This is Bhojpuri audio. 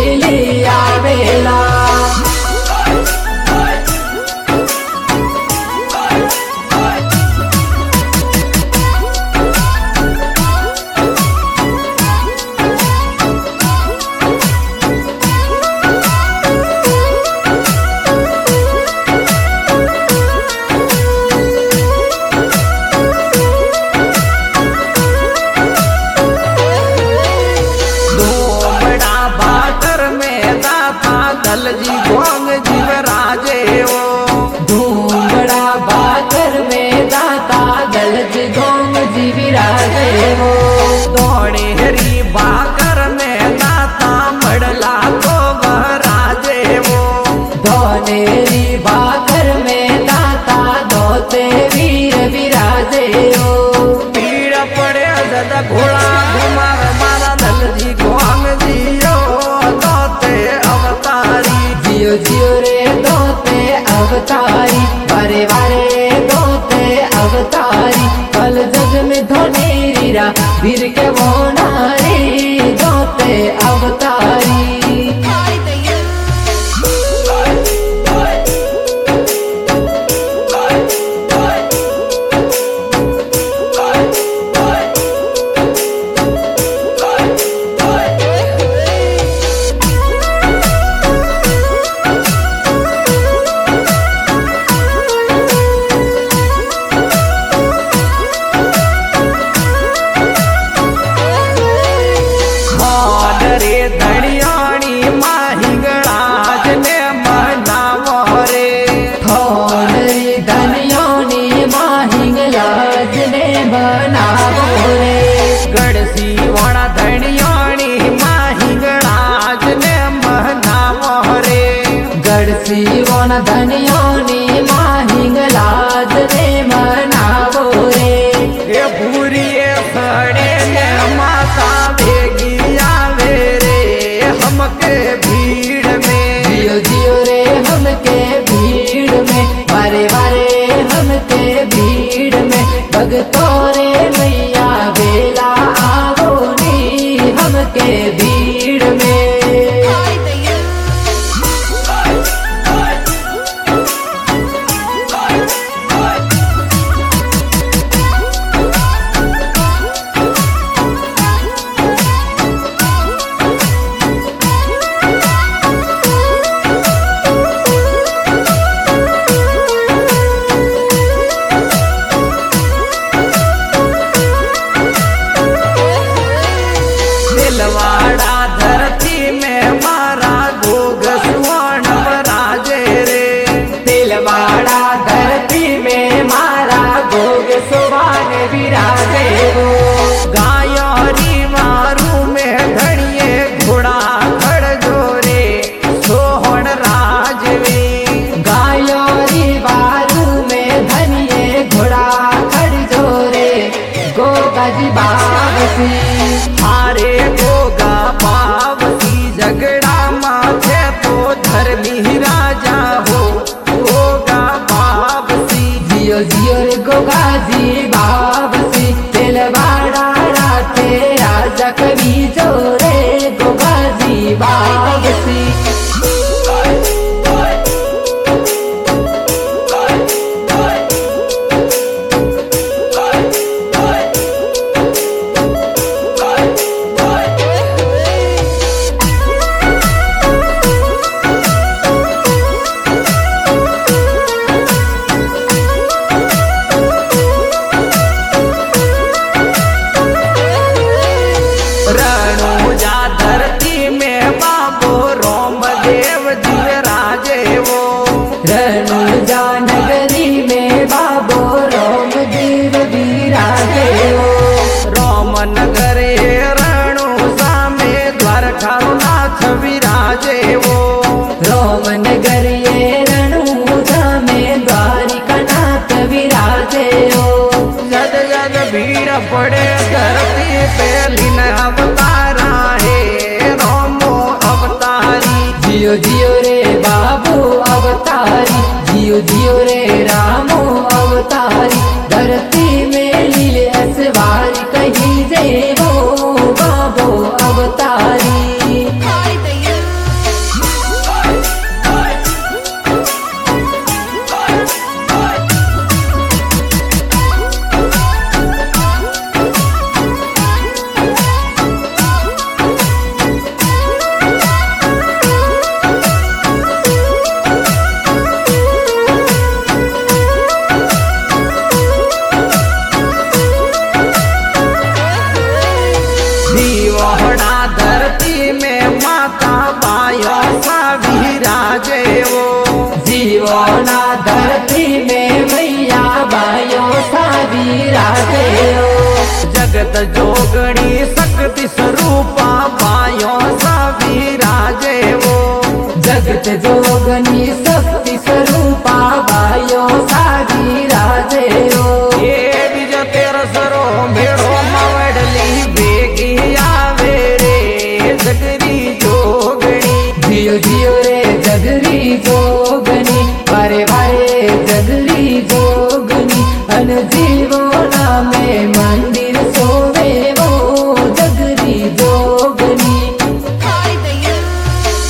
मिली आवेला। दलजी गोंग जीवराजे ओ धूमड़ा बाकर में दाता दलजी गोंग जीवराजे हो। दौड़े हरी बाकर में दाता मड़ला तो वराजे वो। धोनेरी बाकर में दाता धोते वीर विराजे हो। पीड़ पड़े दादा घोड़ा घुमार मारा दलजी गोंग जियो दोते अवतारी। जियो जियो रे दोते अवतारी, बारे बारे दोते अवतारी। कल जग में धोनेरी रा वीर के वो नारी दोते अवतारी। सीवोन धनियोनी माहिंगलाज रे मनावो रे। ये पूरी सड़े ने माता भेगी आवे रे हमके भीड़ में। जियो जियो रे हमके भीड़ में, बारे बारे हमके भीड़ में। भगतों रे मैया बेला आवो नी हमके भीड़ में। दिलवाड़ा धरती में मारा गोग स्वर्ण राजे रे। दिलवाड़ा धरती में मारा गोग सुवान विराजे हो। गायोरी मारू में धड़िए घोड़ा खड़ जोरे सोहन राजवी। गायोरी बारू में धनिए घोड़ा खड़ जोरे गोगा जी बाबसी। हारे गोगा पावसी झगड़ा माथे तो धर्मी राजा हो गोगा पावसी। जियो जियो रे गोगा जी बाबसी। दिलवाड़ा राते राजा कवि जोरे गोगा जी बाबसी। रणुजा धरती में बाबो रोम देव जीवराजे वो। रणुजा नगरी में बाबो रोम देव विराजे हो। रोम नगरे रणुजा में द्वारका नाथ विराजे वो। रोम नगर ये रणुजा में द्वारिका नाथ विराजे हो। जग जग भीड़ पड़े धरती पे लीन अवतारा है रोमो अवतारी। जियो जियो रे बाबू अवतारी, जियो जियो रे रामो अवतारी। धरती में लीले असवारी कही जय हो बाबो अवतारी। सावी राजे वो जीवो ना धरती में मैया बायो सावी राजे जगत जोगणी शक्ति स्वरूपा बायो सावी राजे वो जगत जोगनी शक्ति स्वरूपा बायो सावी राजे ये बीज तेरा सरो भेड़ो मवडली बेगी आवे रे जगरी जोगणी जियो जियो रे जगरी जोगनी वारे वारे जगरी जोगनी अन जीवो नामे मंदिर सोवे वो जगरी जोग